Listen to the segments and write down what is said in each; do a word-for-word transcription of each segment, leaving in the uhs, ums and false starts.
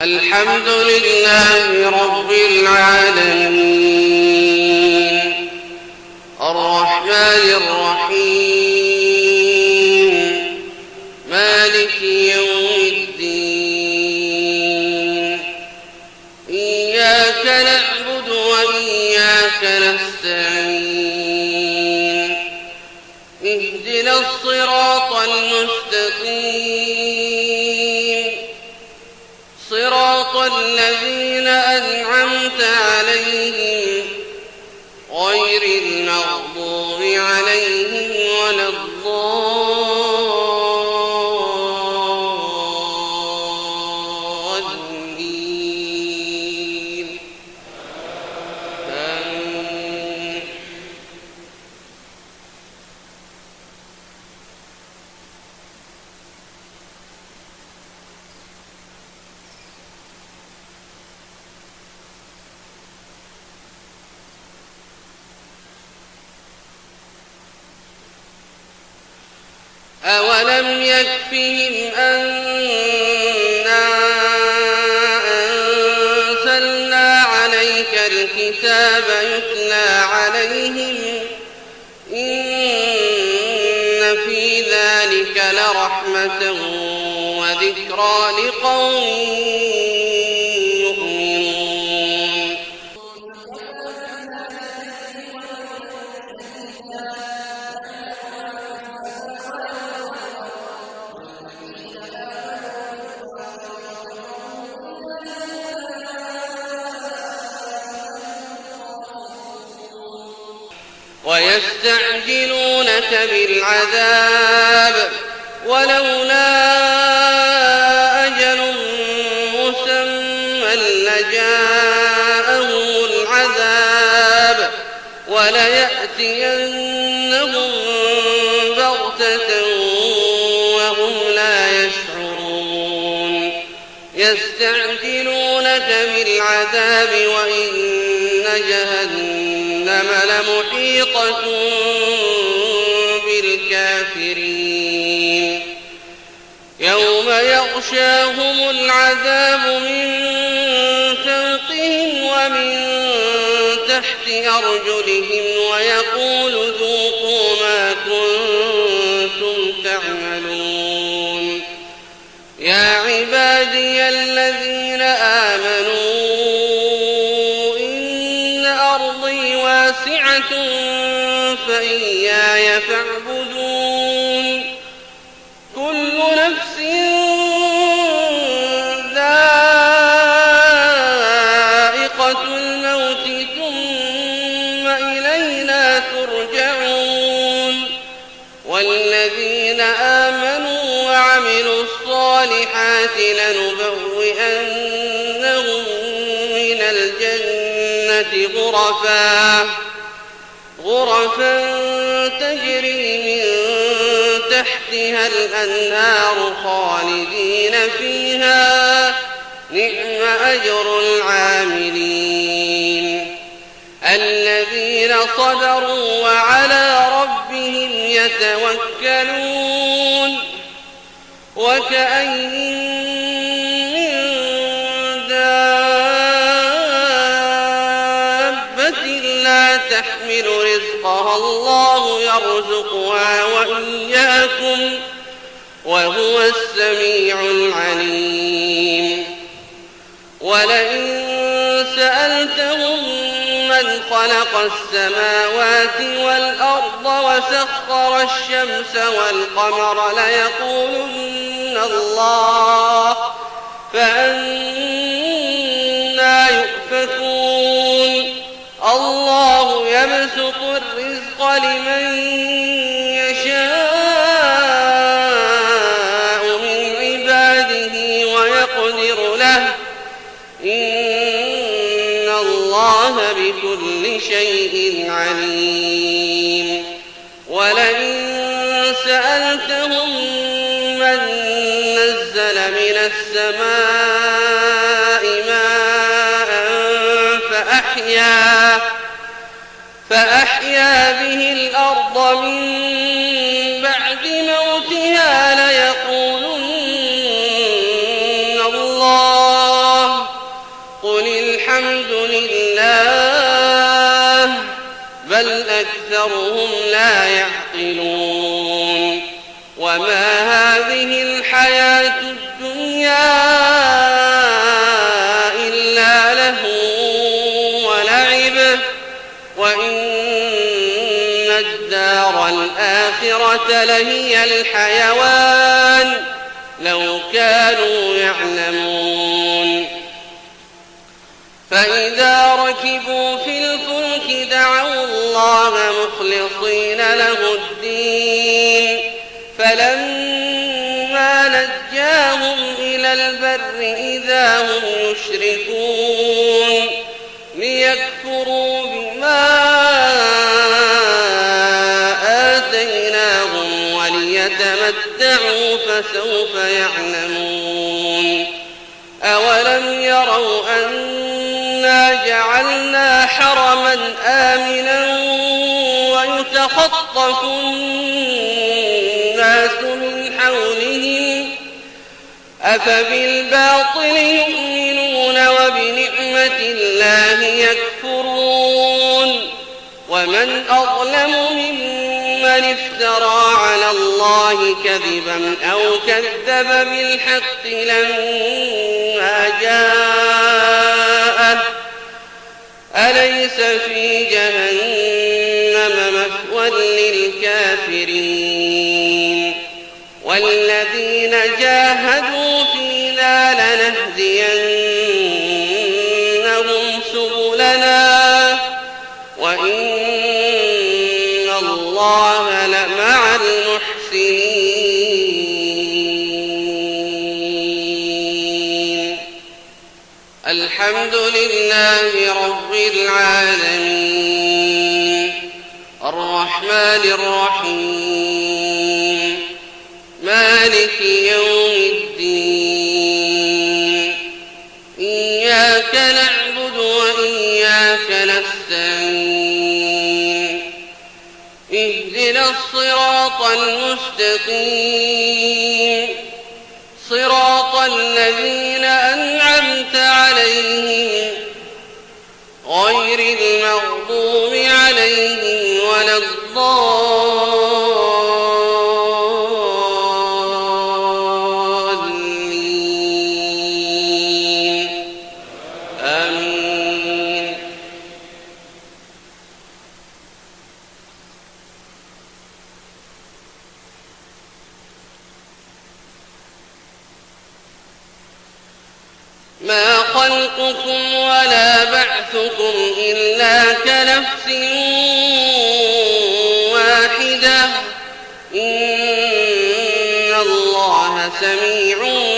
الحمد لله رب العالمين الرحمن الرحيم مالك يوم الدين إياك نعبد وإياك نستعين اهدنا الصراط المستقيم صراط الذين أنعمت عليهم غير المغضوب عليهم ولا الضالين آمين. أولم يكفهم أنا أنزلنا عليك الكتاب يتلى عليهم إن في ذلك لرحمة وذكرى لقوم يؤمنون. ويستعجلونك بالعذاب ولولا أجل مسمى لجاءهم العذاب وليأتينهم بغتة وهم لا يشعرون. يستعجلونك بالعذاب وإن جهنم لمحيطة بالكافرين. يوم يغشاهم العذاب من فوقهم ومن تحت أرجلهم ويقول ذوقوا ما كنتم تعملون. يا عبادي الذين آمنوا واسعة فإياي فاعبدون. كل نفس ذائقة الموت ثم إلينا ترجعون. والذين آمنوا وعملوا الصالحات لنبوئنهم من الجنة غرفا غرفا تجري من تحتها الأنهار خالدين فيها نعم أجر العاملين. الذين صبروا وعلى ربهم يتوكلون. وكأين تحمل رزقها الله يرزقها وإياكم وهو السميع العليم. ولئن سألتهم من خلق السماوات والأرض وسخر الشمس والقمر ليقولن الله فأنى يؤفكون. الله يبسط الرزق لمن يشاء من عباده ويقدر له إن الله بكل شيء عليم. ولئن سألتهم من نزل من السماء ماء فأحيا فأحيا به الأرض من بعد موتها ليقولن الله الحمد لله بل أكثرهم لا يعقلون وما هذه الحياة الدنيا إلا لهو ولعب وإن الدار الآخرة لهي الحيوان لو كانوا يعلمون فإذا ركبوا في الفلك دعوا الله مخلصين له الدين فلما نجاهم إلى البر إذا هم يشركون ليكفروا بما آتيناهم وليتمتعوا فسوف يعلمون أولم يروا أنا جعلنا حرما آمنا ويتخطف الناس من حولهم أفبالباطل يؤمنون وبنعمة الله يكفرون ومن أظلم ممن افترى على الله كذبا أو كذب بالحق لما جاءه أليس في جهنم مثوى للكافرين والذين جاهدوا فينا لنهدينهم سبلنا وإن الله لمع المحسنين الحمد لله رب العالمين الرحمن الرحيم مالك يوم الدين إياك نعبد وإياك نستعين اهدنا الصراط المستقيم صراط الذين أنعمت عليهم غير المغضوب عليهم ولا الضالين آمين ما خلقكم ولا بعثكم إلا كنفس واحدة إن الله سميع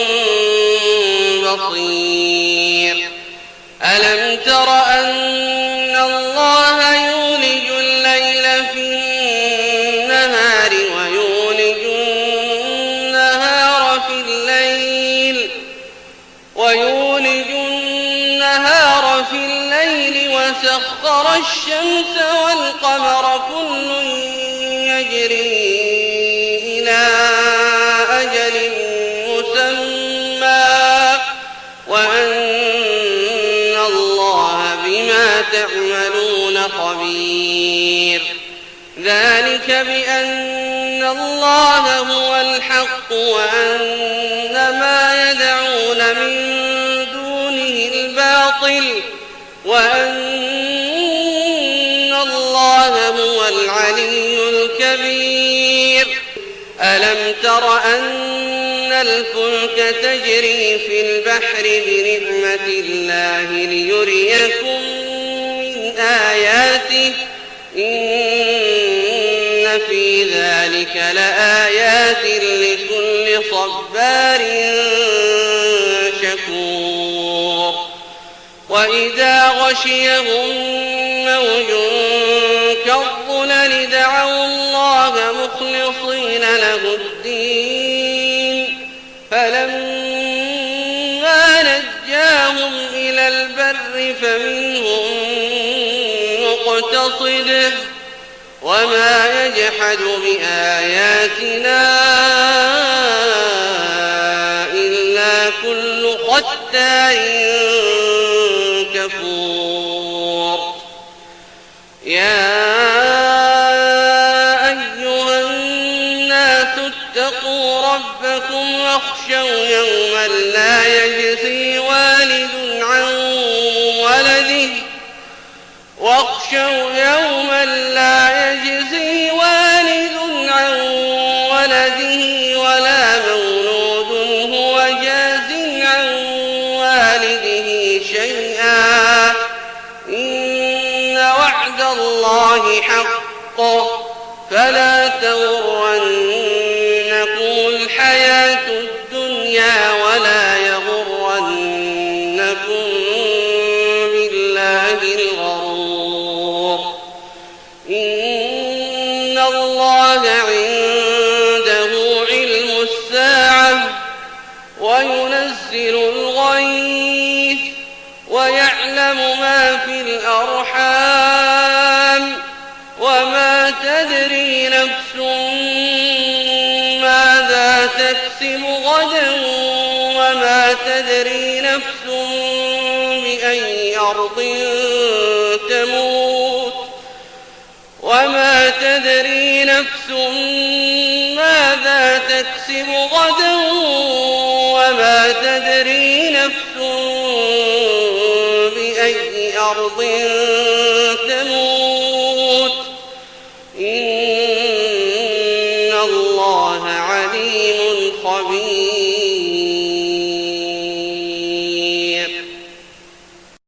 بصير ألم تر أن الله يولج الليل في النهار ويولج النهار في الليل ويولج النهار في الليل وسخر الشمس والقمر كل يجري إلى أجل مسمى وأن الله بما تعملون خبير ذلك بأن الله هو الحق وأن ما يدعون من دونه الباطل وأن الله هو العلي الكبير ألم تر أن الفلك تجري في البحر بنعمة الله ليريكم من آياته إن في ذلك لآيات لكل صبار شكور وإذا غشيهم موج كالظلل دعوا الله مخلصين له الدين فلما نجاهم إلى البر فمنهم مقتصد وما يجحد بآياتنا إلا كل ختار كفور يا أيها الناس اتقوا ربكم واخشوا يوما لا يجزي والد عن ولده واخشوا يوما لا يجزي والد عن ولده ولا مولود هو جاز عن والده شيئا إن وعد الله حق فلا تغرنكم الحياة الدنيا ولا يغرنكم بالله الغرور إن الله عنده علم الساعة وينزل الغيث ويعلم ما في الأرحام وما تدري نفس ماذا تكسب غدا وما تدري نفس بأي أرض تموت وما تدري نفس ماذا تكسب غدا وما تدري نفس بأي أرض تموت